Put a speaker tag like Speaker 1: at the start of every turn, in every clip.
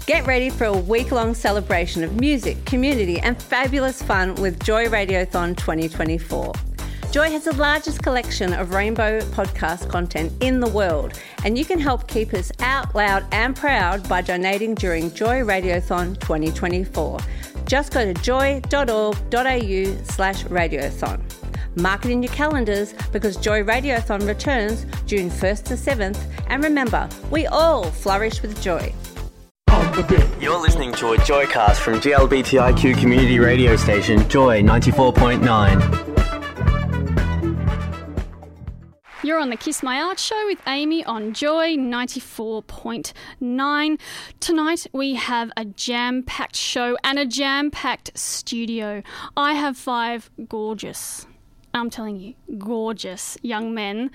Speaker 1: Get ready for a week-long celebration of music, community and fabulous fun with Joy Radiothon 2024. Joy has the largest collection of rainbow podcast content in the world, and you can help keep us out loud and proud by donating during Joy Radiothon 2024. Just go to joy.org.au/radiothon. Mark it in your calendars because Joy Radiothon returns June 1st to 7th, and remember, we all flourish with joy.
Speaker 2: You're listening to a Joycast from GLBTIQ community radio station Joy 94.9.
Speaker 3: You're on the Kiss My Art show with Amy on Joy 94.9. Tonight we have a jam-packed show and a jam-packed studio. I have 5 gorgeous, I'm telling you, gorgeous young men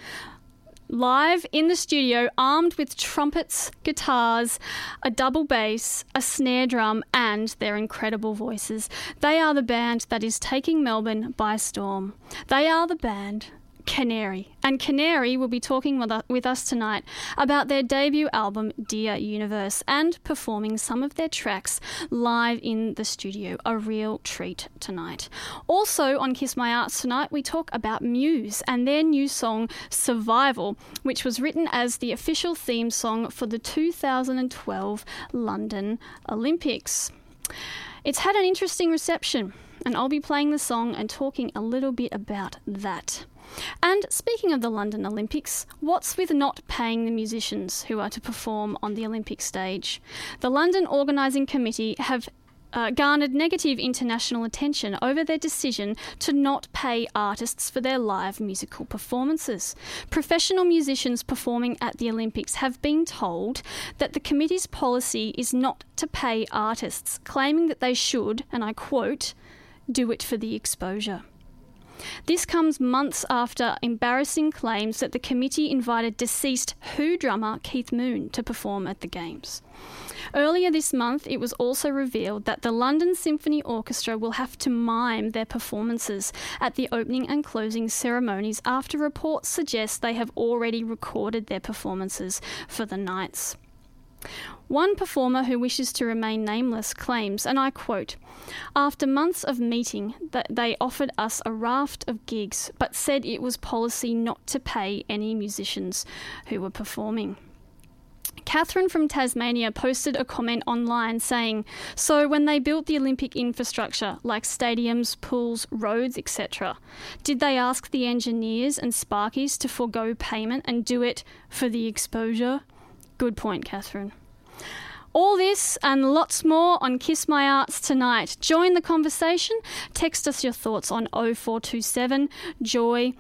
Speaker 3: live in the studio, armed with trumpets, guitars, a double bass, a snare drum, and their incredible voices. They are the band that is taking Melbourne by storm. They are the band Canary. And Canary will be talking with us tonight about their debut album, Dear Universe, and performing some of their tracks live in the studio. A real treat tonight. Also on Kiss My Arts tonight, we talk about Muse and their new song, Survival, which was written as the official theme song for the 2012 London Olympics. It's had an interesting reception, and I'll be playing the song and talking a little bit about that. And speaking of the London Olympics, what's with not paying the musicians who are to perform on the Olympic stage? The London Organising Committee have garnered negative international attention over their decision to not pay artists for their live musical performances. Professional musicians performing at the Olympics have been told that the committee's policy is not to pay artists, claiming that they should, and I quote, do it for the exposure. This comes months after embarrassing claims that the committee invited deceased Who drummer Keith Moon to perform at the Games. Earlier this month, it was also revealed that the London Symphony Orchestra will have to mime their performances at the opening and closing ceremonies after reports suggest they have already recorded their performances for the nights. One performer who wishes to remain nameless claims, and I quote, "After months of meeting, that they offered us a raft of gigs, but said it was policy not to pay any musicians who were performing." Catherine from Tasmania posted a comment online saying, "So when they built the Olympic infrastructure, like stadiums, pools, roads, etc., did they ask the engineers and Sparkies to forego payment and do it for the exposure?" Good point, Catherine. All this and lots more on Kiss My Arts tonight. Join the conversation. Text us your thoughts on 0427 Joy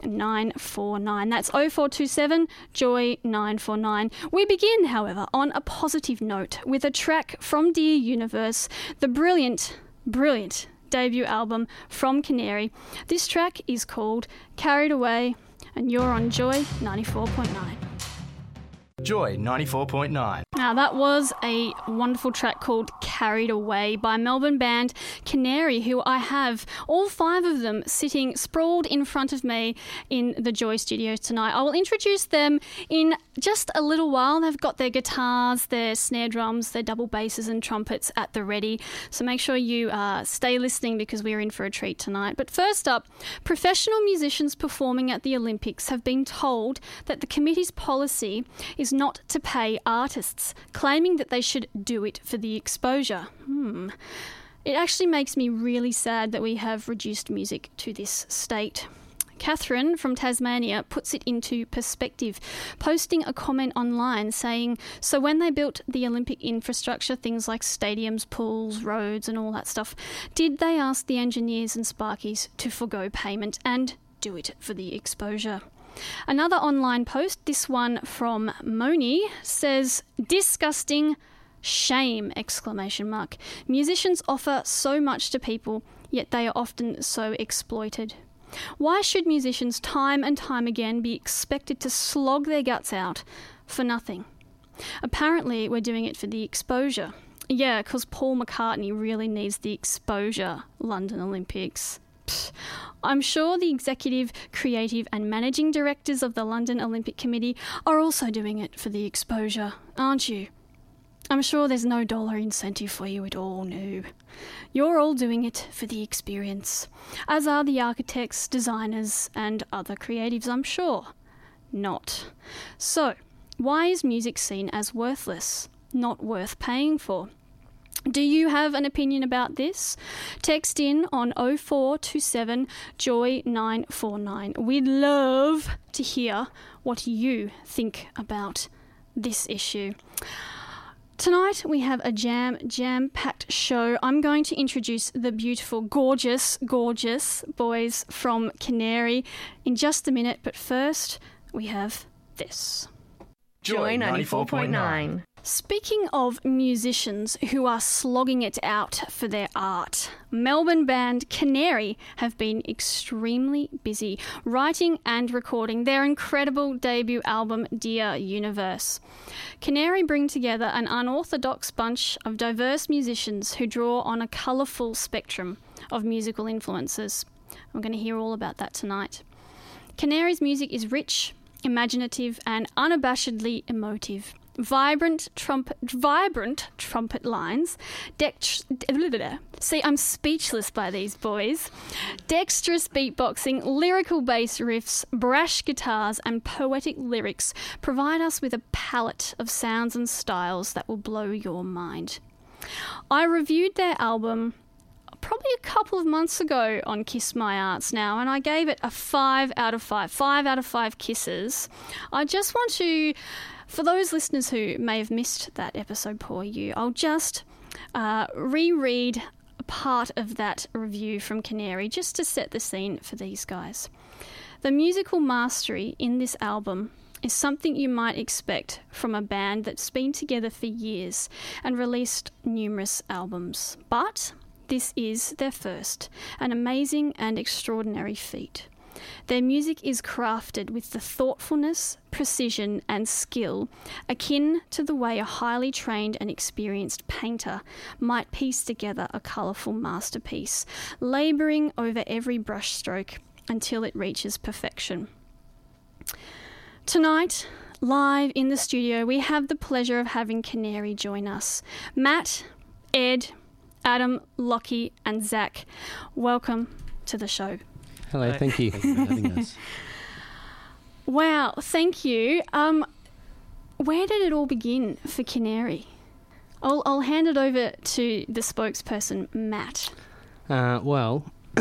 Speaker 3: 949. That's 0427 Joy 949. We begin, however, on a positive note with a track from Dear Universe, the brilliant debut album from Canary. This track is called Carried Away, and you're on Joy 94.9.
Speaker 4: Joy 94.9.
Speaker 3: Now that was a wonderful track called Carried Away by Melbourne band Canary, who I have all 5 of them sitting sprawled in front of me in the Joy Studios tonight. I will introduce them in just a little while. They've got their guitars, their snare drums, their double basses and trumpets at the ready. So make sure you stay listening because we're in for a treat tonight. But first up, professional musicians performing at the Olympics have been told that the committee's policy is not to pay artists, claiming that they should do it for the exposure. It actually makes me really sad that we have reduced music to this state. Catherine from Tasmania puts it into perspective, posting a comment online saying, "So when they built the Olympic infrastructure, things like stadiums, pools, roads and all that stuff, did they ask the engineers and Sparkies to forego payment and do it for the exposure?" Another online post, this one from Moni, says, "Disgusting, shame, exclamation mark. Musicians offer so much to people, yet they are often so exploited. Why should musicians time and time again be expected to slog their guts out for nothing? Apparently we're doing it for the exposure. Yeah, because Paul McCartney really needs the exposure, London Olympics. I'm sure the executive, creative and managing directors of the London Olympic Committee are also doing it for the exposure, aren't you? I'm sure there's no dollar incentive for you at all, no. You're all doing it for the experience, as are the architects, designers, and other creatives, I'm sure. Not. So, why is music seen as worthless, not worth paying for? Do you have an opinion about this? Text in on 0427 Joy 949. We'd love to hear what you think about this issue. Tonight we have a jam-packed show. I'm going to introduce the beautiful, gorgeous boys from Canary in just a minute, but first we have this.
Speaker 4: Joy 94.9.
Speaker 3: Speaking of musicians who are slogging it out for their art, Melbourne band Canary have been extremely busy writing and recording their incredible debut album, Dear Universe. Canary bring together an unorthodox bunch of diverse musicians who draw on a colourful spectrum of musical influences. I'm going to hear all about that tonight. Canary's music is rich, imaginative and unabashedly emotive. Vibrant trumpet lines. See, I'm speechless by these boys. Dexterous beatboxing, lyrical bass riffs, brash guitars, and poetic lyrics provide us with a palette of sounds and styles that will blow your mind. I reviewed their album probably a couple of months ago on Kiss My Arts now, and I gave it a 5 out of 5. 5 out of 5 kisses. I just want to, for those listeners who may have missed that episode, poor you, I'll just reread a part of that review from Canary just to set the scene for these guys. The musical mastery in this album is something you might expect from a band that's been together for years and released numerous albums. But this is their first, an amazing and extraordinary feat. Their music is crafted with the thoughtfulness, precision and skill akin to the way a highly trained and experienced painter might piece together a colourful masterpiece, labouring over every brushstroke until it reaches perfection. Tonight, live in the studio, we have the pleasure of having Canary join us. Matt, Ed, Adam, Lockie and Zach, welcome to the show.
Speaker 5: Hello, thank you.
Speaker 6: Thank you for having us.
Speaker 3: Wow, thank you. Where did it all begin for Canary? I'll hand it over to the spokesperson, Matt.
Speaker 5: Well,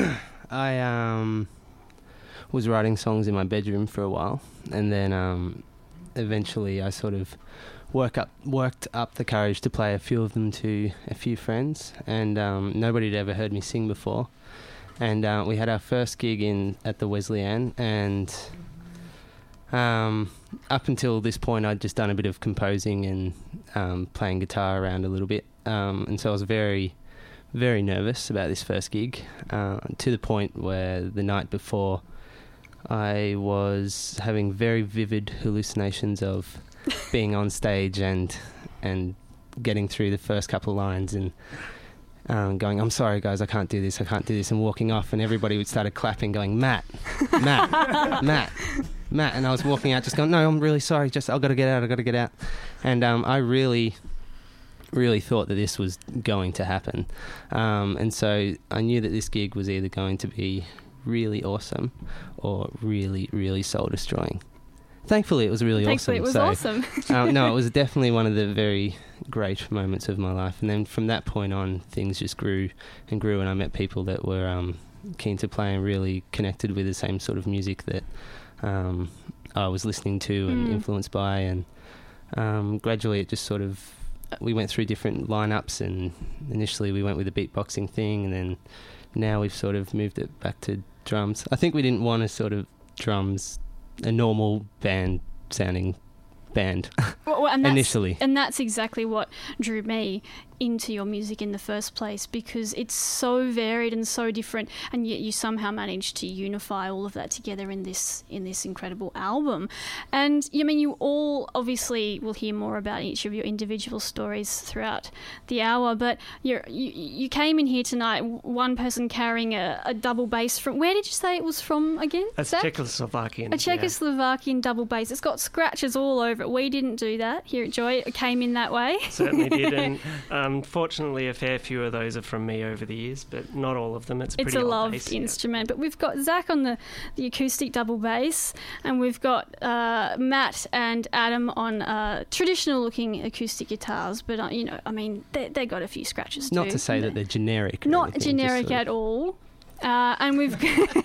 Speaker 5: I was writing songs in my bedroom for a while, and then eventually I sort of worked up the courage to play a few of them to a few friends, and nobody had ever heard me sing before. And we had our first gig at the Wesleyan, and up until this point I'd just done a bit of composing and playing guitar around a little bit, and so I was very, very nervous about this first gig, to the point where the night before I was having very vivid hallucinations of being on stage and getting through the first couple of lines and going, I'm sorry guys, I can't do this, and walking off, and everybody would started clapping, going, Matt, and I was walking out just going, no, I'm really sorry, just I've got to get out. And I really thought that this was going to happen, and so I knew that this gig was either going to be really awesome or really, really soul destroying. Thankfully, it was really awesome.
Speaker 3: Thankfully, it was awesome.
Speaker 5: No, it was definitely one of the very great moments of my life. And then from that point on, things just grew and grew, and I met people that were keen to play and really connected with the same sort of music that I was listening to and influenced by. And gradually, it just sort of, we went through different lineups, and initially we went with the beatboxing thing, and then now we've sort of moved it back to drums. I think we didn't want to sort of drums, a normal band-sounding band, initially.
Speaker 3: And that's exactly what drew me into your music in the first place, because it's so varied and so different, and yet you somehow managed to unify all of that together in this incredible album. And I mean, you all obviously will hear more about each of your individual stories throughout the hour, but you came in here tonight, one person carrying a double bass from, where did you say it was from again?
Speaker 6: That's
Speaker 3: Zach?
Speaker 6: Czechoslovakian.
Speaker 3: A Czechoslovakian double bass. It's got scratches all over it. it. We didn't do that here at Joy. It came in that way.
Speaker 6: Certainly did, and fortunately a fair few of those are from me over the years, but not all of them. It's a
Speaker 3: loved
Speaker 6: bass,
Speaker 3: instrument. But we've got Zach on the acoustic double bass, and we've got Matt and Adam on traditional-looking acoustic guitars. But they got a few scratches too.
Speaker 5: Not to say that they're generic.
Speaker 3: Not generic at all. And we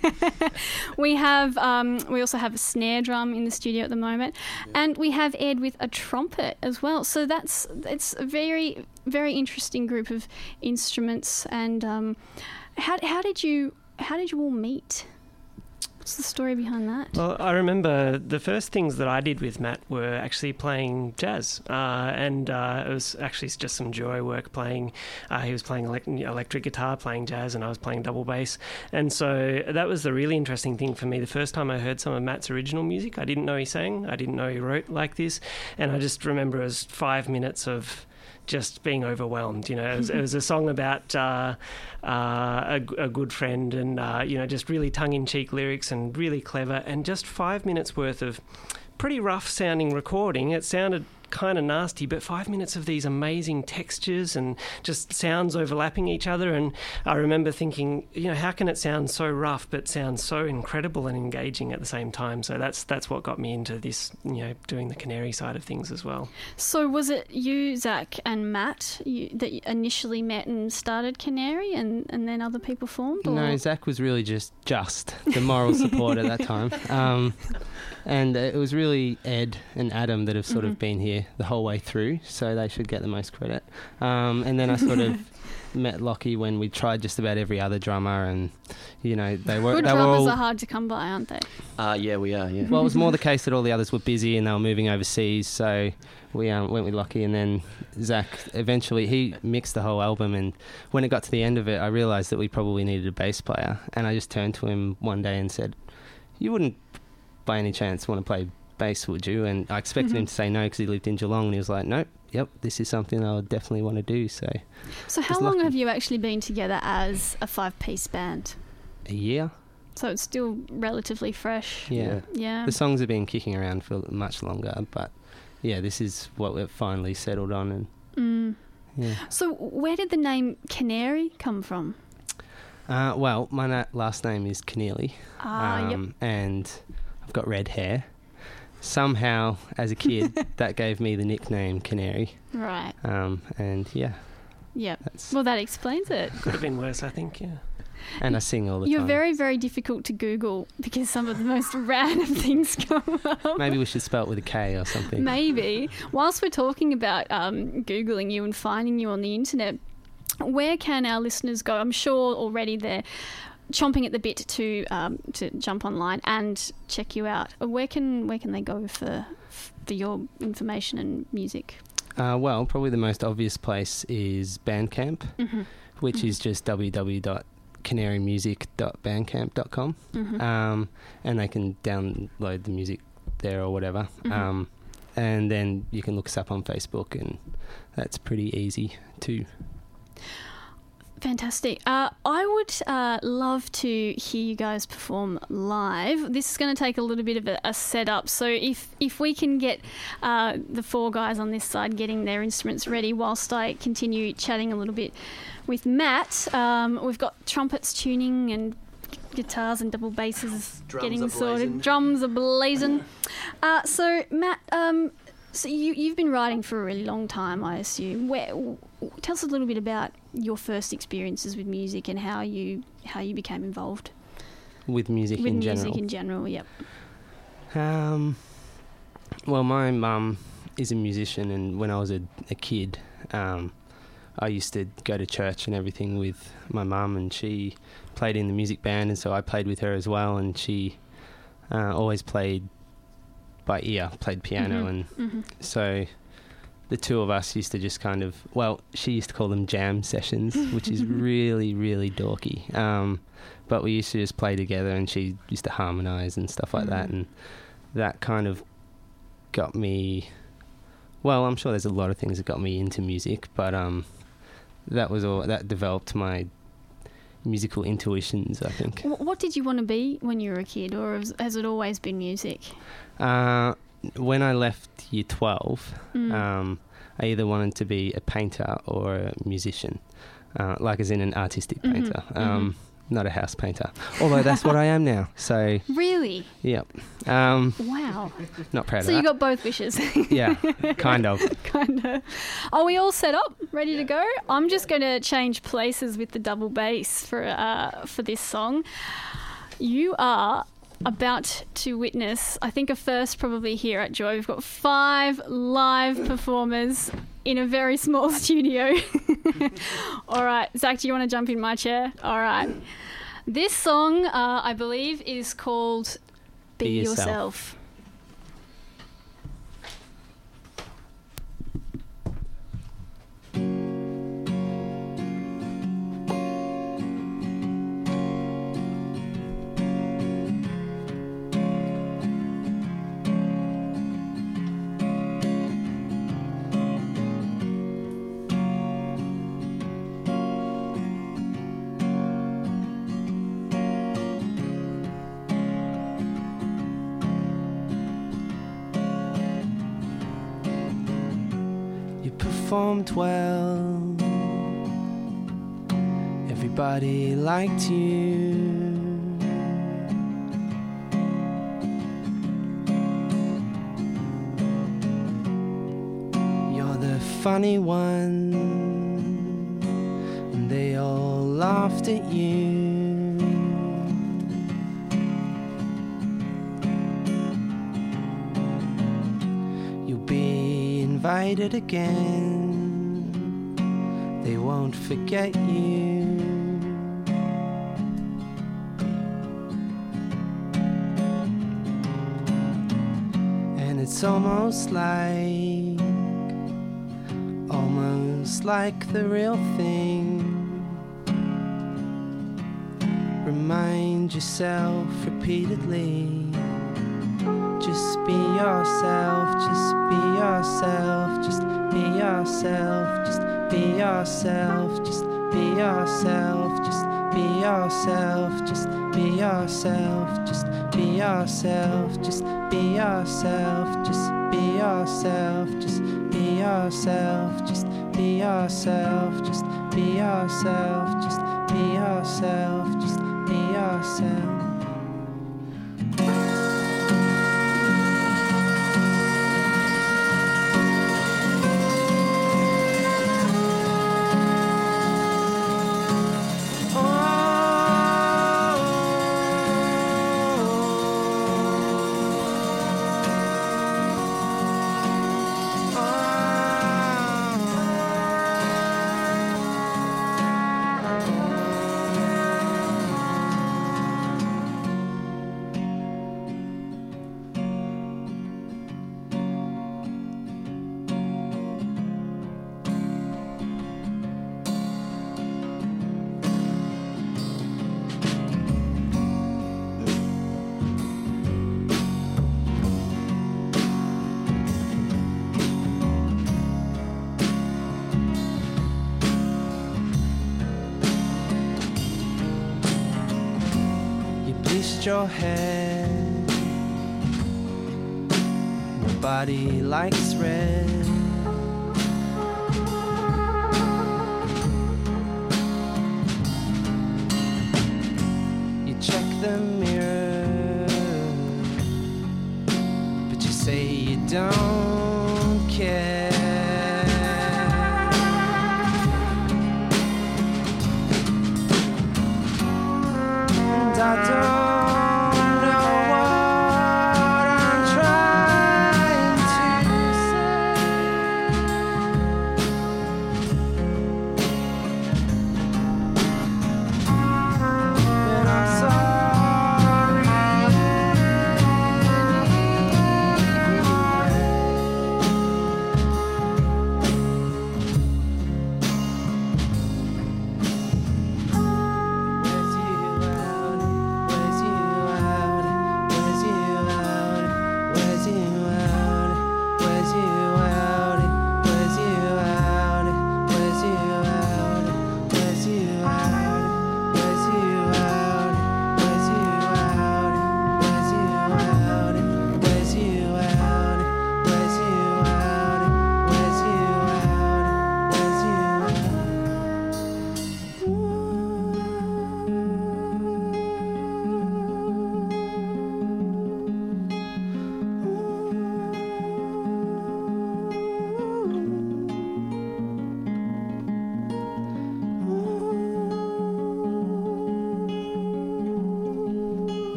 Speaker 3: also have a snare drum in the studio at the moment, and we have Ed with a trumpet as well. So it's a very, very interesting group of instruments. And how did you all meet? What's the story behind that?
Speaker 6: Well, I remember the first things that I did with Matt were actually playing jazz, and it was actually just some joy work playing. He was playing electric guitar, playing jazz, and I was playing double bass. And so that was the really interesting thing for me. The first time I heard some of Matt's original music, I didn't know he sang, I didn't know he wrote like this, and I just remember it was 5 minutes of just being overwhelmed. It was a song about a good friend, and just really tongue-in-cheek lyrics and really clever, and just 5 minutes worth of pretty rough sounding recording. It sounded kind of nasty, but 5 minutes of these amazing textures and just sounds overlapping each other. And I remember thinking, how can it sound so rough but sound so incredible and engaging at the same time? So that's what got me into this, doing the Canary side of things as well.
Speaker 3: So was it you, Zach, and Matt that you initially met and started Canary, and then other people formed? Or?
Speaker 5: No, Zach was really just the moral support at that time. And it was really Ed and Adam that have sort of been here the whole way through, so they should get the most credit. And then I sort of met Lockie when we tried just about every other drummer, and they were.
Speaker 3: Good drummers are hard to come by, aren't they?
Speaker 2: Yeah, we are. Yeah.
Speaker 5: Well, it was more the case that all the others were busy and they were moving overseas, so we went with Lockie, and then Zach eventually he mixed the whole album. And when it got to the end of it, I realised that we probably needed a bass player, and I just turned to him one day and said, "You wouldn't by any chance want to play bass, would you?" And I expected him to say no because he lived in Geelong, and he was like, "Nope, yep, this is something I would definitely want to do." So
Speaker 3: how long have you actually been together as a 5-piece band?
Speaker 5: A year.
Speaker 3: So it's still relatively fresh.
Speaker 5: Yeah.
Speaker 3: The
Speaker 5: songs have been kicking around for much longer, but yeah, this is what we've finally settled on. And yeah. So
Speaker 3: where did the name Canary come from?
Speaker 5: Well, my last name is Keneally, and I've got red hair. Somehow, as a kid, that gave me the nickname Canary.
Speaker 3: Right.
Speaker 5: And yeah.
Speaker 3: Yep. Well, that explains it.
Speaker 6: Could have been worse, I think, yeah.
Speaker 5: And I sing all the time.
Speaker 3: You're very, very difficult to Google because some of the most random things come up.
Speaker 5: Maybe we should spell it with a K or something.
Speaker 3: Maybe. Whilst we're talking about Googling you and finding you on the internet, where can our listeners go? I'm sure already they're chomping at the bit to jump online and check you out. Where can they go for your information and music?
Speaker 5: Well, probably the most obvious place is Bandcamp, which is just www.canarymusic.bandcamp.com, and they can download the music there or whatever. And then you can look us up on Facebook, and that's pretty easy too.
Speaker 3: Fantastic. I would love to hear you guys perform live. This is going to take a little bit of a setup, so if we can get the four guys on this side getting their instruments ready whilst I continue chatting a little bit with Matt. We've got trumpets tuning and guitars and double basses getting sorted. Drums are blazing. So Matt, so you've been writing for a really long time, I assume. Tell us a little bit about your first experiences with music and how you became involved
Speaker 5: with music in general. With
Speaker 3: music in general, yep.
Speaker 5: Well, my mum is a musician, and when I was a kid, I used to go to church and everything with my mum, and she played in the music band, and so I played with her as well. And she always played by ear, played piano, and so the two of us used to just kind of, well, she used to call them jam sessions, which is really, really dorky. But we used to just play together, and she used to harmonise and stuff like that, and that kind of got me, well, I'm sure there's a lot of things that got me into music, but that was all, that developed my musical intuitions, I think.
Speaker 3: What did you want to be when you were a kid, or has it always been music?
Speaker 5: when I left year 12, I either wanted to be a painter or a musician, like as in an artistic painter, not a house painter. Although that's what I am now. So
Speaker 3: Really?
Speaker 5: Yep.
Speaker 3: Wow.
Speaker 5: Not proud of
Speaker 3: So
Speaker 5: that.
Speaker 3: you got both wishes.
Speaker 5: Yeah, kind of.
Speaker 3: Kind of. Are we all set up, ready to go? I'm just going to change places with the double bass for this song. You are about to witness, I think, a first probably here at Joy. We've got 5 live performers in a very small studio. All right, Zach, do you want to jump in my chair? All right. This song, I believe, is called Be Yourself.
Speaker 5: Performed well, everybody liked you. You're the funny one, and they all laughed at you. You'll be invited again, they won't forget you. And it's almost like the real thing. Remind yourself repeatedly, just be yourself, just be yourself, just be yourself, just be yourself, just be yourself, just be yourself, just be yourself, just be yourself, just be yourself, just be yourself, just be yourself, just be yourself, just be yourself, just be yourself, just be yourself. Your head, nobody likes red. You check the mirror, but you say you don't care. And I don't know what I'm trying to say.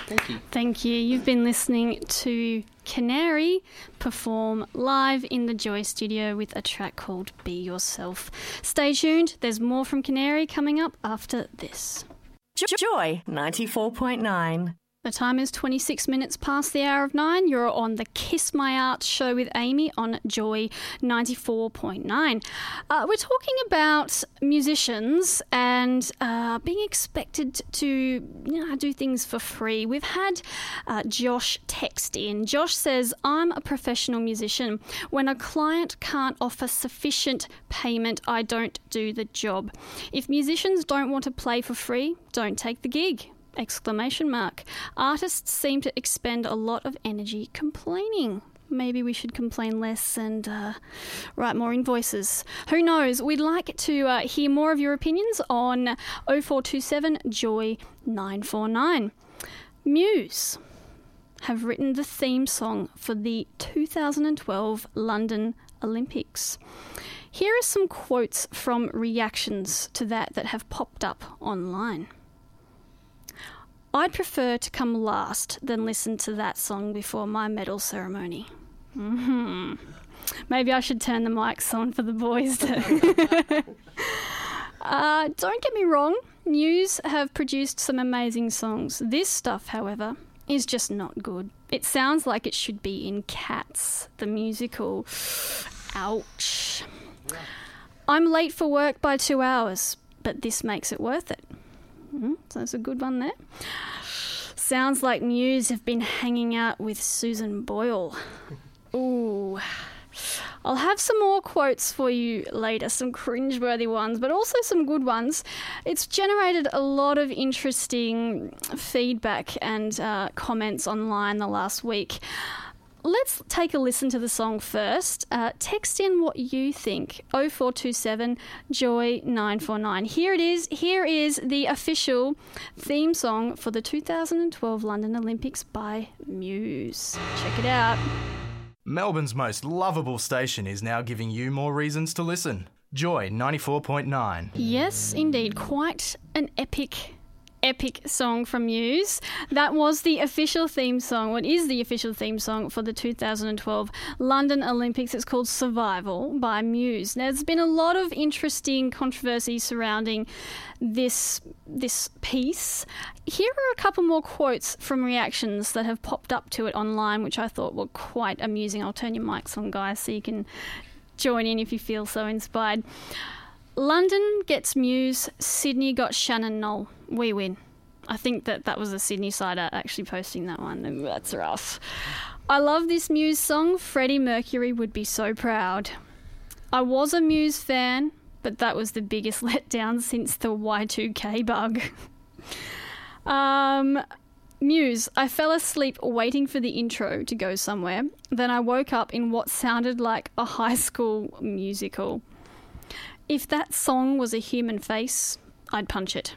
Speaker 5: Thank you.
Speaker 3: Thank you. You've been listening to Canary perform live in the Joy studio with a track called Be Yourself. Stay tuned. There's more from Canary coming up after this.
Speaker 4: Joy 94.9.
Speaker 3: The time is 26 minutes past the hour of 9. You're on the Kiss My Art show with Amy on Joy 94.9. We're talking about musicians and being expected to do things for free. We've had Josh text in. Josh says, I'm a professional musician. When a client can't offer sufficient payment, I don't do the job. If musicians don't want to play for free, don't take the gig. ! Artists seem to expend a lot of energy complaining. Maybe we should complain less and write more invoices. Who knows? We'd like to hear more of your opinions on 0427 Joy 949. Muse have written the theme song for the 2012 London Olympics. Here are some quotes from reactions to that have popped up online. I'd prefer to come last than listen to that song before my medal ceremony. Maybe I should turn the mics on for the boys too. Don't get me wrong, Muse have produced some amazing songs. This stuff, however, is just not good. It sounds like it should be in Cats, the musical. Ouch. I'm late for work by 2 hours, but this makes it worth it. So that's a good one there. Sounds like Muse have been hanging out with Susan Boyle. Ooh. I'll have some more quotes for you later, some cringeworthy ones, but also some good ones. It's generated a lot of interesting feedback and comments online the last week. Let's take a listen to the song first. Text in what you think. 0427 Joy 949. Here it is. Here is the official theme song for the 2012 London Olympics by Muse. Check it out.
Speaker 7: Melbourne's most lovable station is now giving you more reasons to listen. Joy 94.9.
Speaker 3: Yes, indeed. Quite an epic song from Muse. That was the official theme song. What is the official theme song for the 2012 London Olympics? It's called Survival by Muse. Now, there's been a lot of interesting controversy surrounding this piece. Here are a couple more quotes from reactions that have popped up to it online, which I thought were quite amusing. I'll turn your mics on, guys, so you can join in if you feel so inspired. London gets Muse, Sydney got Shannon Knoll. We win. I think that was a Sydney sider actually posting that one. That's rough. I love this Muse song. Freddie Mercury would be so proud. I was a Muse fan, but that was the biggest letdown since the Y2K bug. Muse, I fell asleep waiting for the intro to go somewhere. Then I woke up in what sounded like a high school musical. If that song was a human face, I'd punch it.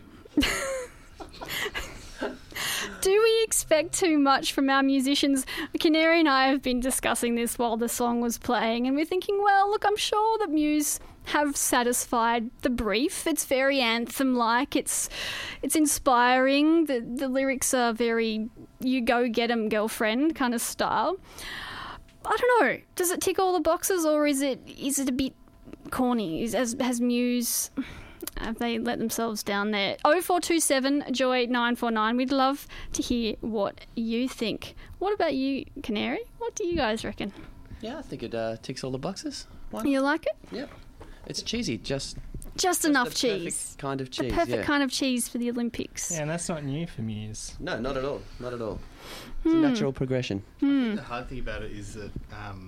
Speaker 3: Do we expect too much from our musicians? Canary and I have been discussing this while the song was playing, and we're thinking, well, look, I'm sure that Muse have satisfied the brief. It's very anthem-like. It's inspiring. The lyrics are very you go get 'em girlfriend kind of style. I don't know. Does it tick all the boxes, or is it a bit corny? Has Muse, have they let themselves down there? 0427 Joy 949. We'd love to hear what you think. What about you, Canary? What do you guys reckon?
Speaker 2: Yeah, I think it ticks all the boxes. Why not?
Speaker 3: You like it?
Speaker 2: Yeah. It's cheesy, just
Speaker 3: enough
Speaker 2: the
Speaker 3: cheese.
Speaker 2: Perfect kind of cheese.
Speaker 3: The perfect kind of cheese for the Olympics.
Speaker 8: Yeah, and that's not new for Muse.
Speaker 2: No, not at all. Not at all. It's a natural progression.
Speaker 9: I think the hard thing about it is that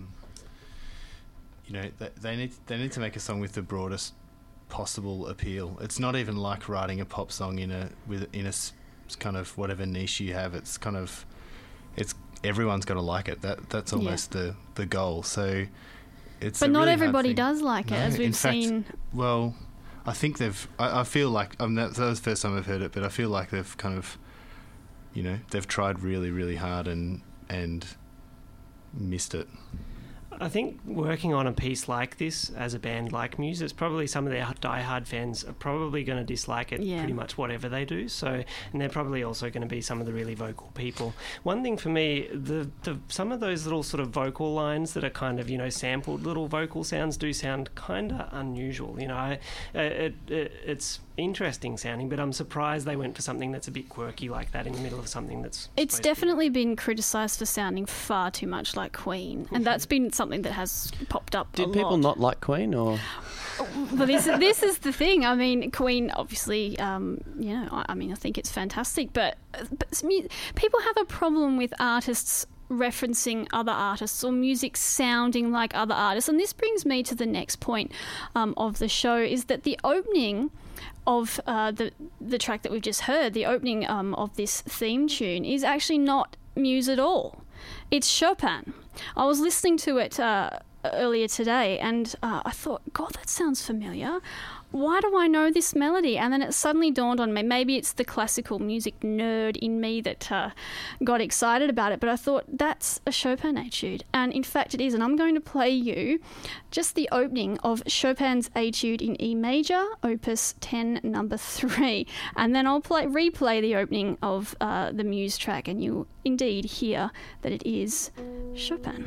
Speaker 9: they need to make a song with the broadest possible appeal. It's not even like writing a pop song in a kind of whatever niche you have. It's kind of everyone's got to like it. That's almost the goal. So it's.
Speaker 3: But
Speaker 9: a
Speaker 3: not
Speaker 9: really
Speaker 3: everybody
Speaker 9: hard thing.
Speaker 3: does like it, as we've seen.
Speaker 9: Well, I think they've. I feel like that was the first time I've heard it, but I feel like they've kind of, they've tried really, really hard and missed it.
Speaker 6: I think working on a piece like this as a band like Muse, it's probably some of their diehard fans are probably going to dislike it pretty much whatever they do. So, and they're probably also going to be some of the really vocal people. One thing for me, some of those little sort of vocal lines that are kind of, sampled little vocal sounds do sound kind of unusual. It's interesting sounding, but I'm surprised they went for something that's a bit quirky like that in the middle of something that's...
Speaker 3: It's definitely been criticised for sounding far too much like Queen, and that's been something that has popped up a lot.
Speaker 2: Did people not like Queen, or...?
Speaker 3: Well, this is the thing. I mean, Queen, obviously, I think it's fantastic, but people have a problem with artists referencing other artists or music sounding like other artists. And this brings me to the next point of the show, is that the opening of the track that we've just heard, the opening of this theme tune, is actually not Muse at all. It's Chopin. I was listening to it earlier today, and I thought, God, that sounds familiar. Why do I know this melody? And then it suddenly dawned on me, maybe it's the classical music nerd in me that got excited about it, but I thought, that's a Chopin etude. And in fact it is, and I'm going to play you just the opening of Chopin's etude in E major, opus 10, number 3. And then I'll replay the opening of the Muse track, and you'll indeed hear that it is Chopin.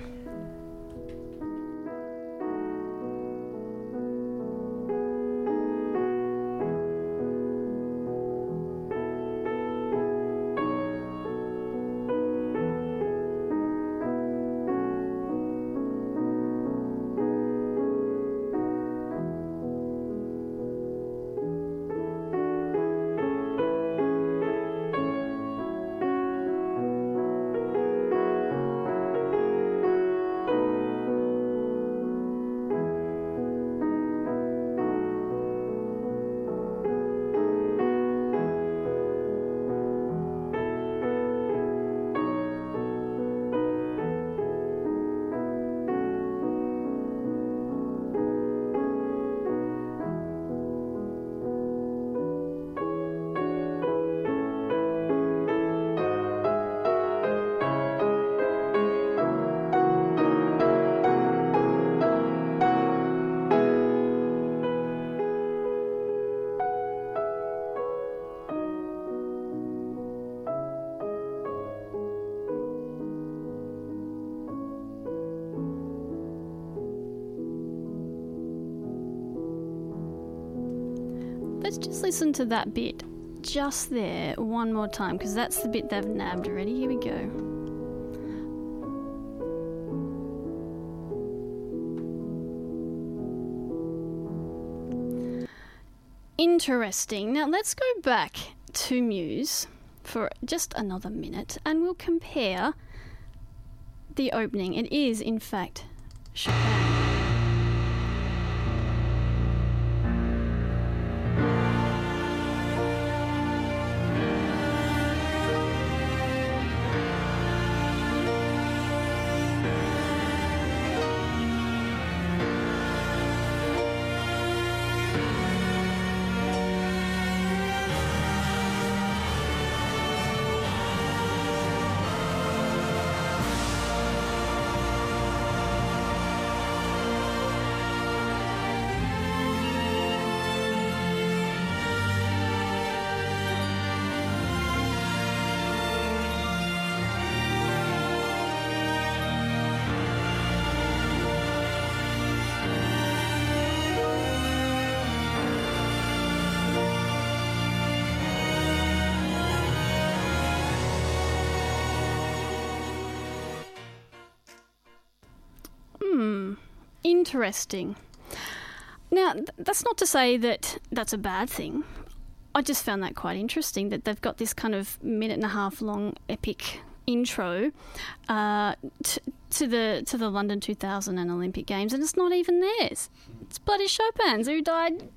Speaker 3: Let's just listen to that bit just there one more time, because that's the bit they've nabbed already. Here we go. Interesting. Now let's go back to Muse for just another minute, and we'll compare the opening. It is, in fact, Chopin. Interesting. Now, that's not to say that that's a bad thing. I just found that quite interesting, that they've got this kind of minute-and-a-half long epic intro to the London 2000 and Olympic Games, and it's not even theirs. It's bloody Chopin's, who died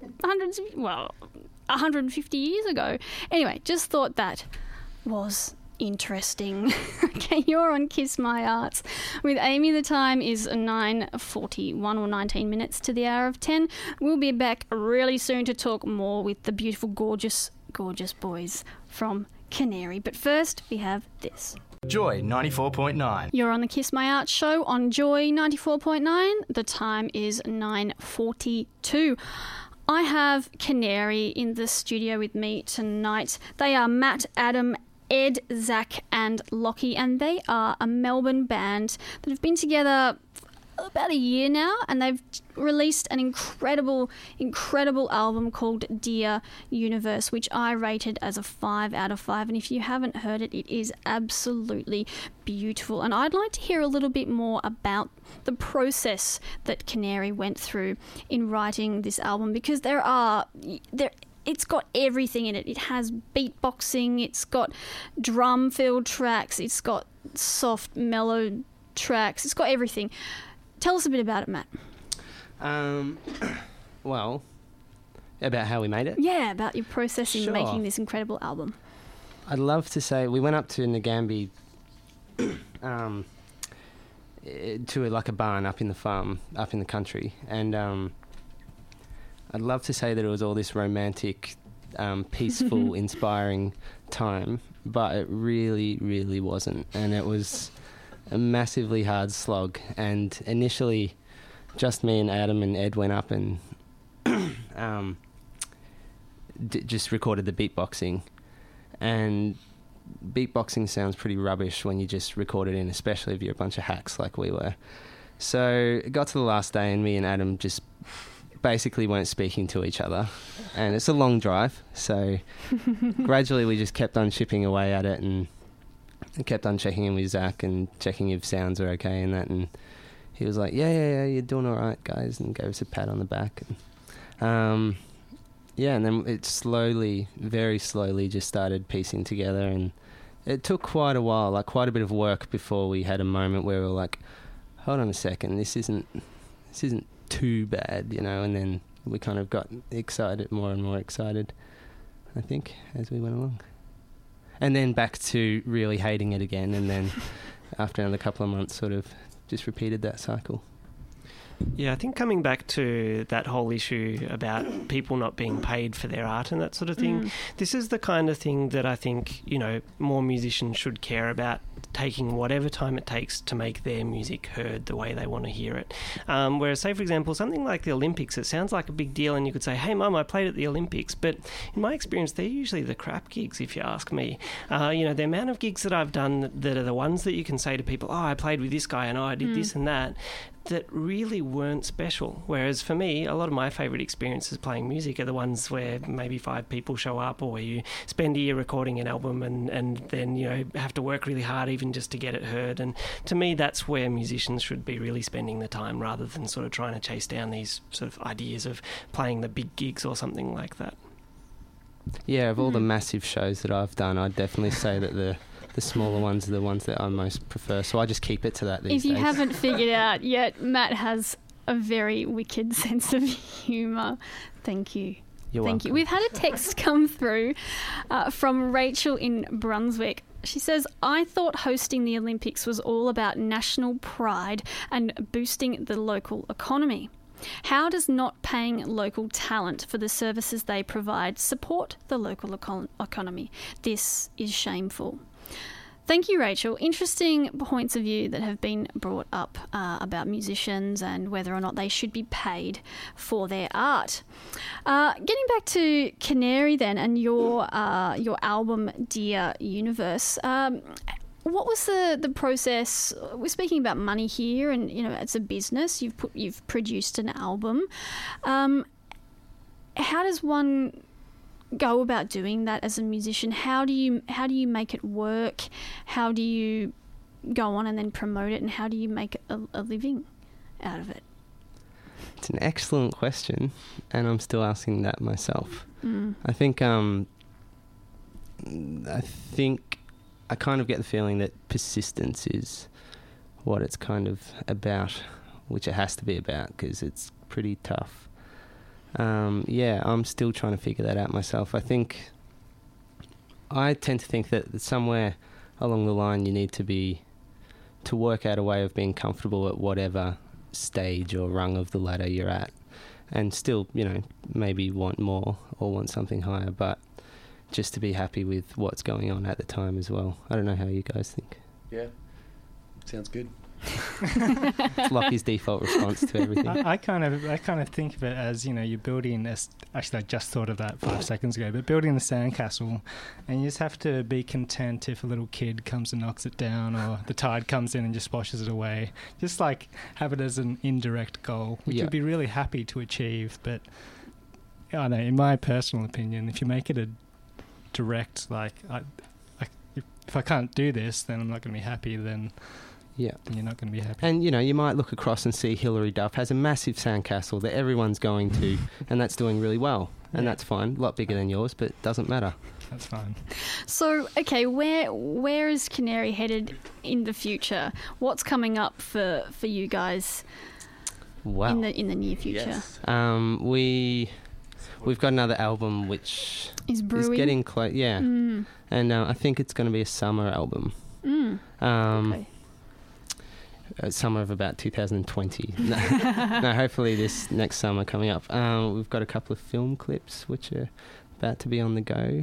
Speaker 3: 150 years ago. Anyway, just thought that was interesting. Okay, you're on Kiss My Arts with Amy. The time is 9:41, or 19 minutes to the hour of 10. We'll be back really soon to talk more with the beautiful, gorgeous boys from Canary. But first, we have this.
Speaker 7: Joy 94.9.
Speaker 3: You're on the Kiss My Art show on Joy 94.9. The time is 9:42. I have Canary in the studio with me tonight. They are Matt, Adam, Ed, Zach and Lockie, and they are a Melbourne band that have been together about a year now, and they've released an incredible album called Dear Universe, which I rated as a 5 out of 5, and if you haven't heard it, it is absolutely beautiful. And I'd like to hear a little bit more about the process that Canary went through in writing this album, because it's got everything in it. It has beatboxing, it's got drum-filled tracks, it's got soft, mellow tracks, it's got everything. Tell us a bit about it, Matt.
Speaker 5: Well, about how we made it?
Speaker 3: Yeah, about your process in making this incredible album.
Speaker 5: I'd love to say we went up to Nagambie to like a barn up in the farm, up in the country, and I'd love to say that it was all this romantic, peaceful, inspiring time, but it really, really wasn't, and it was a massively hard slog. And initially just me and Adam and Ed went up and just recorded the beatboxing, and beatboxing sounds pretty rubbish when you just record it in, especially if you're a bunch of hacks like we were. So it got to the last day and me and Adam just basically weren't speaking to each other, and it's a long drive, so gradually we just kept on chipping away at it, and I kept on checking in with Zach and checking if sounds are okay and that, and he was like, yeah, you're doing all right, guys, and gave us a pat on the back. And, and then it slowly, very slowly just started piecing together, and it took quite a while, like quite a bit of work before we had a moment where we were like, hold on a second, this isn't too bad, and then we kind of got excited, more and more excited, I think, as we went along. And then back to really hating it again, and then after another couple of months sort of just repeated that cycle.
Speaker 6: Yeah, I think coming back to that whole issue about people not being paid for their art and that sort of thing, this is the kind of thing that I think, more musicians should care about, taking whatever time it takes to make their music heard the way they want to hear it. Whereas, say, for example, something like the Olympics, it sounds like a big deal, and you could say, hey, Mum, I played at the Olympics. But in my experience, they're usually the crap gigs, if you ask me. The amount of gigs that I've done that are the ones that you can say to people, I played with this guy, and I did this and that really weren't special. Whereas for me, a lot of my favourite experiences playing music are the ones where maybe 5 people show up, or where you spend a year recording an album and then have to work really hard even just to get it heard. And to me, that's where musicians should be really spending the time, rather than sort of trying to chase down these sort of ideas of playing the big gigs or something like that.
Speaker 5: Yeah, of all the massive shows that I've done, I'd definitely say that the smaller ones are the ones that I most prefer, so I just keep it to that these days.
Speaker 3: If you haven't figured out yet, Matt has a very wicked sense of humour. Thank you.
Speaker 5: You're welcome.
Speaker 3: We've had a text come through from Rachel in Brunswick. She says, I thought hosting the Olympics was all about national pride and boosting the local economy. How does not paying local talent for the services they provide support the local economy? This is shameful. Thank you, Rachel. Interesting points of view that have been brought up about musicians and whether or not they should be paid for their art. Getting back to Canary then, and your album Dear Universe, what was the process? We're speaking about money here, and it's a business. You've produced an album. How does one go about doing that as a musician? How do you make it work? How do you go on and then promote it, and how do you make a living out of it?
Speaker 5: It's an excellent question, and I'm still asking that myself. I think I kind of get the feeling that persistence is what it's kind of about, which it has to be about because it's pretty tough. I'm still trying to figure that out myself. I tend to think that somewhere along the line you need to work out a way of being comfortable at whatever stage or rung of the ladder you're at, and still, maybe want more or want something higher. But just to be happy with what's going on at the time as well. I don't know how you guys think.
Speaker 8: Yeah, sounds good.
Speaker 5: It's Lockie's default response to everything.
Speaker 10: I kind of think of it as, you're building actually I just thought of that 5 seconds ago, but building a sandcastle, and you just have to be content if a little kid comes and knocks it down, or the tide comes in and just washes it away. Just like have it as an indirect goal, which you'd be really happy to achieve. But I don't know, in my personal opinion, if you make it a direct, if I can't do this, then I'm not going to be happy, then you're not going to be happy.
Speaker 5: And, you might look across and see Hilary Duff has a massive sandcastle that everyone's going to, and that's doing really well. And that's fine. A lot bigger than yours, but it doesn't matter.
Speaker 10: That's fine.
Speaker 3: So, okay, where is Canary headed in the future? What's coming up for you guys in the near future?
Speaker 5: Yes. We've got another album which
Speaker 3: is brewing.
Speaker 5: Is getting close. Yeah. And I think it's going to be a summer album.
Speaker 3: Okay.
Speaker 5: Summer of about 2020. No, hopefully this next summer coming up. We've got a couple of film clips which are about to be on the go.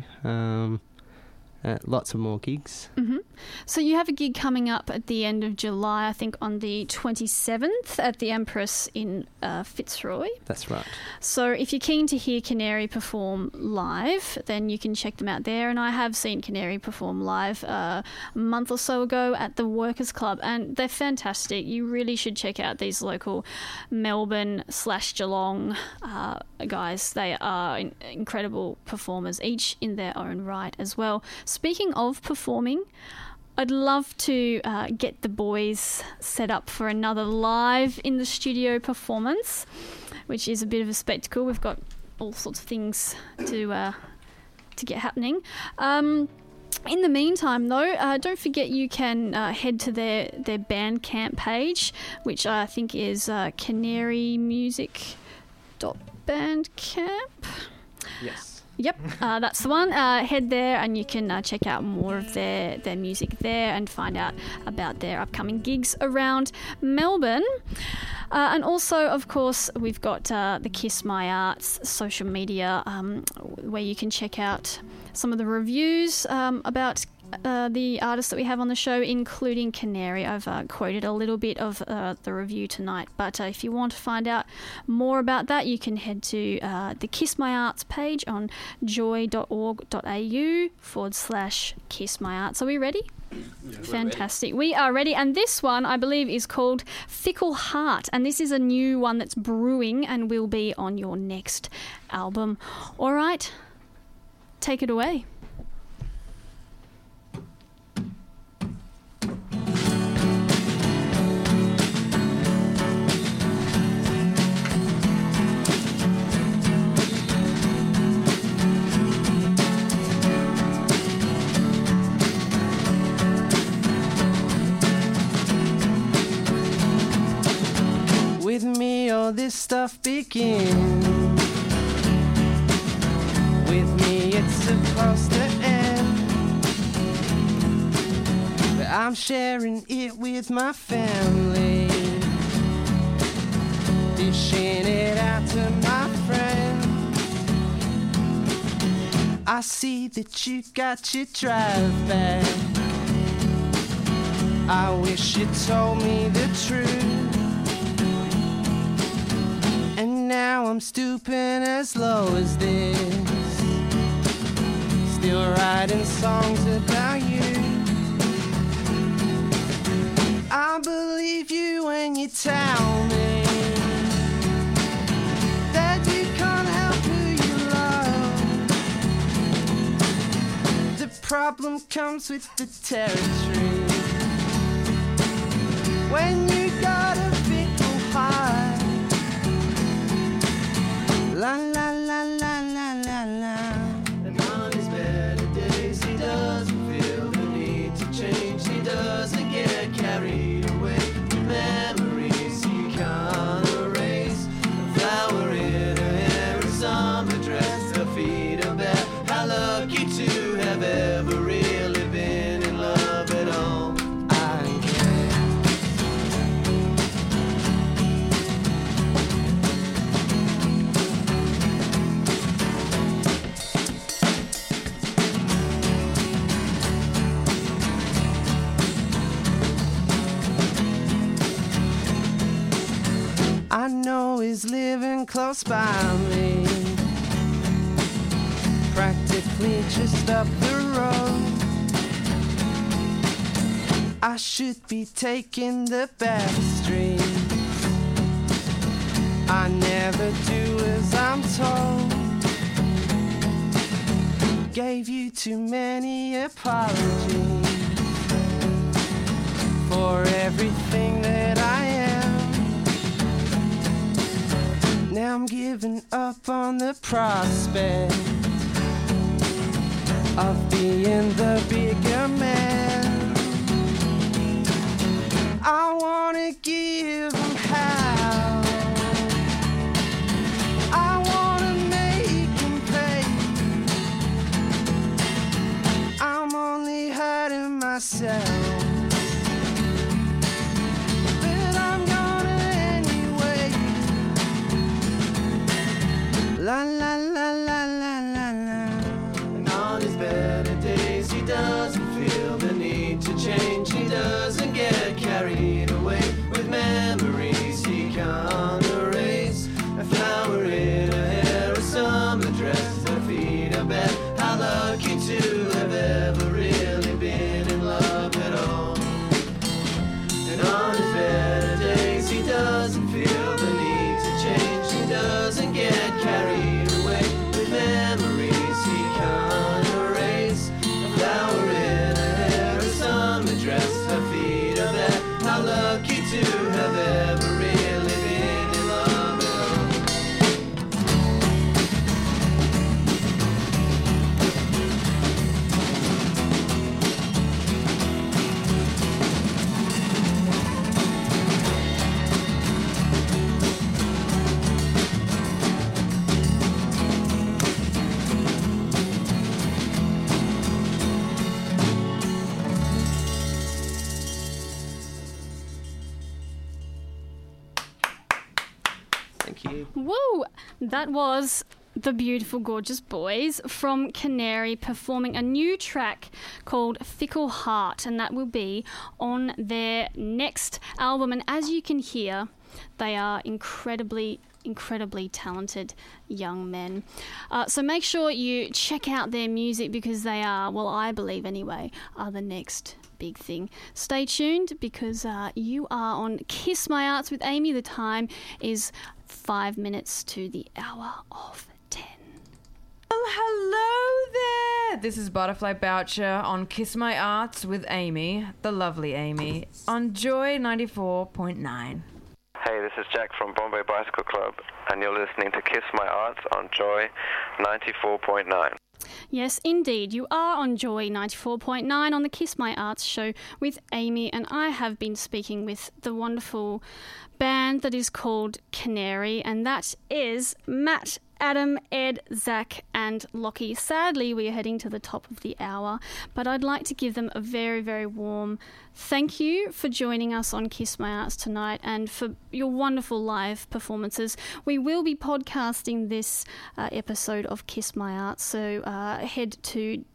Speaker 5: Lots of more gigs.
Speaker 3: Mm-hmm. So you have a gig coming up at the end of July, I think on the 27th at the Empress in Fitzroy.
Speaker 5: That's right.
Speaker 3: So if you're keen to hear Canary perform live, then you can check them out there. And I have seen Canary perform live a month or so ago at the Workers Club, and they're fantastic. You really should check out these local Melbourne/Geelong guys. They are incredible performers, each in their own right as well. Speaking of performing, I'd love to get the boys set up for another live in the studio performance, which is a bit of a spectacle. We've got all sorts of things to get happening. In the meantime, though, don't forget you can head to their Bandcamp page, which I think is canarymusic.bandcamp.
Speaker 8: Yes.
Speaker 3: Yep, that's the one. Head there and you can check out more of their music there and find out about their upcoming gigs around Melbourne. And also, of course, we've got the Kiss My Arts social media where you can check out some of the reviews about the artists that we have on the show, including Canary. I've quoted a little bit of the review tonight, but if you want to find out more about that, you can head to the Kiss My Arts page on joy.org.au/Kiss My Arts. Are we ready?
Speaker 8: Yeah,
Speaker 3: fantastic. We are ready, and this one I believe is called Fickle Heart, and this is a new one that's brewing and will be on your next album. All right, take it away.
Speaker 5: With me all this stuff begins. With me it's supposed to end, but I'm sharing it with my family, dishing it out to my friends. I see that you got your drive back. I wish you told me the truth. And now I'm stooping as low as this, still writing songs about you. I believe you when you tell me that you can't help who you love. The problem comes with the territory when you got a fickle heart. La la la la la la la.
Speaker 11: And on his better days he doesn't feel the need to change. He doesn't get carried away with memories he can't erase. A flower in her hair, a summer dress, her feet are bare. How lucky to have ever really been in love at all. is living close by me, practically just up the road. I should be taking the back street, I never do as I'm told. Gave you too many apologies for everything that I am. Now I'm giving up on the prospect of being the bigger man. I wanna give them hell, I wanna make them pay. I'm only hurting myself, but I'm gonna anyway. La la la la la la la. And on his better days he doesn't feel the need to change. He doesn't get carried away with memories he can't erase. A flower in her hair, a summer dress, her feet a bed. How lucky to have ever really been in love at all. And on his better days he doesn't feel the need to change. He doesn't get carried away with memories he can't erase. A flower in her hair, a summer dress, her feet a bed. How lucky to have ever really been in love at all.
Speaker 6: Thank you.
Speaker 3: Woo! That was the beautiful, gorgeous boys from Canary performing a new track called Fickle Heart, and that will be on their next album. And as you can hear, they are incredibly talented young men. So make sure you check out their music because they are, well, I believe anyway, are the next big thing. Stay tuned because you are on Kiss My Arts with Amy. The time is 5 minutes to the hour of 10.
Speaker 12: Oh, hello there. This is Butterfly Boucher on Kiss My Arts with Amy, the lovely Amy, on Joy 94.9.
Speaker 13: Hey, this is Jack from Bombay Bicycle Club, and you're listening to Kiss My Arts on Joy 94.9.
Speaker 3: Yes, indeed. You are on Joy 94.9 on the Kiss My Arts show with Amy, and I have been speaking with the wonderful band that is called Canary, and that is Matt, Adam, Ed, Zach and Lockie. Sadly, we are heading to the top of the hour, but I'd like to give them a very, very warm thank you for joining us on Kiss My Arts tonight and for your wonderful live performances. We will be podcasting this episode of Kiss My Arts, so head to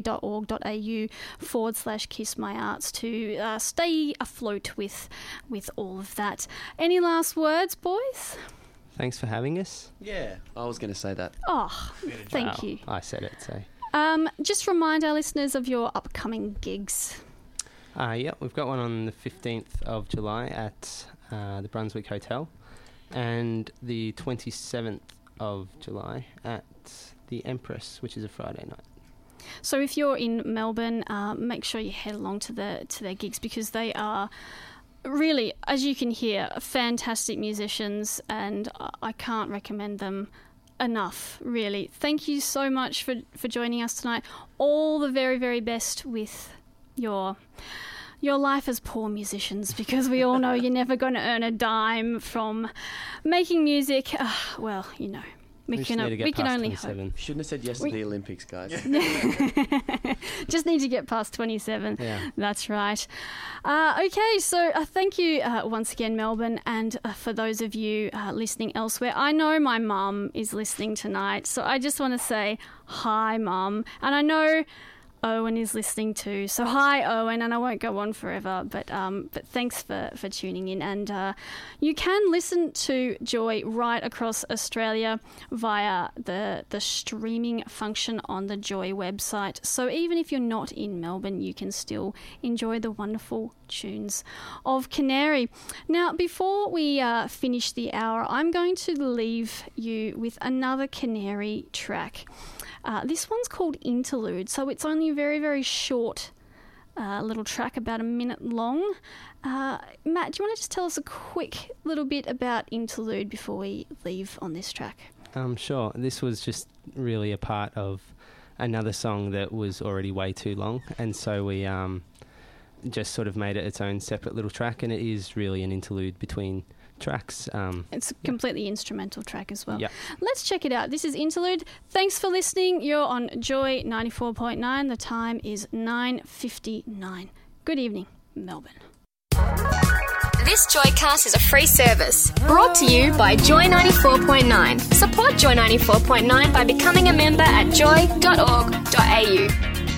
Speaker 3: joy.org.au/Kiss My Arts to stay afloat with all of that. Any last words, boys?
Speaker 5: Thanks for having us.
Speaker 8: Yeah, I was going to say that.
Speaker 3: Oh, thank you.
Speaker 5: I said it, so.
Speaker 3: Just remind our listeners of your upcoming gigs.
Speaker 5: Yeah, we've got one on the 15th of July at the Brunswick Hotel and the 27th of July at the Empress, which is a Friday night.
Speaker 3: So if you're in Melbourne, make sure you head along to their gigs because they are really, as you can hear, fantastic musicians, and I can't recommend them enough, really. Thank you so much for joining us tonight. All the very, very best with your life as poor musicians, because we all know you're never going to earn a dime from making music. Well, you know. We can only hope.
Speaker 8: Shouldn't have said yes to the Olympics, guys.
Speaker 3: Just need to get past 27.
Speaker 8: Yeah.
Speaker 3: That's right. Okay, so thank you once again, Melbourne, and for those of you listening elsewhere. I know my mum is listening tonight, so I just want to say hi, Mum. And I know Owen is listening too. So hi, Owen, and I won't go on forever, but thanks for tuning in. And you can listen to Joy right across Australia via the streaming function on the Joy website. So even if you're not in Melbourne, you can still enjoy the wonderful tunes of Canary. Now, before we finish the hour, I'm going to leave you with another Canary track. This one's called Interlude, so it's only a very, very short little track, about a minute long. Matt, do you want to just tell us a quick little bit about Interlude before we leave on this track?
Speaker 5: Sure. This was just really a part of another song that was already way too long, and so we just sort of made it its own separate little track, and it is really an interlude between tracks.
Speaker 3: It's a completely instrumental track as well.
Speaker 5: Yep.
Speaker 3: Let's check it out. This is Interlude. Thanks for listening. You're on Joy 94.9. The time is 9:59. Good evening, Melbourne.
Speaker 14: This Joycast is a free service brought to you by Joy 94.9. Support Joy 94.9 by becoming a member at joy.org.au.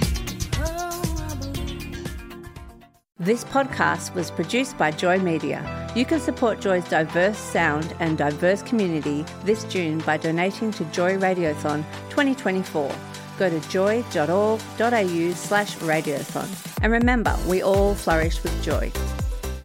Speaker 1: This podcast was produced by Joy Media. You can support Joy's diverse sound and diverse community this June by donating to Joy Radiothon 2024. Go to joy.org.au/radiothon. And remember, we all flourish with joy.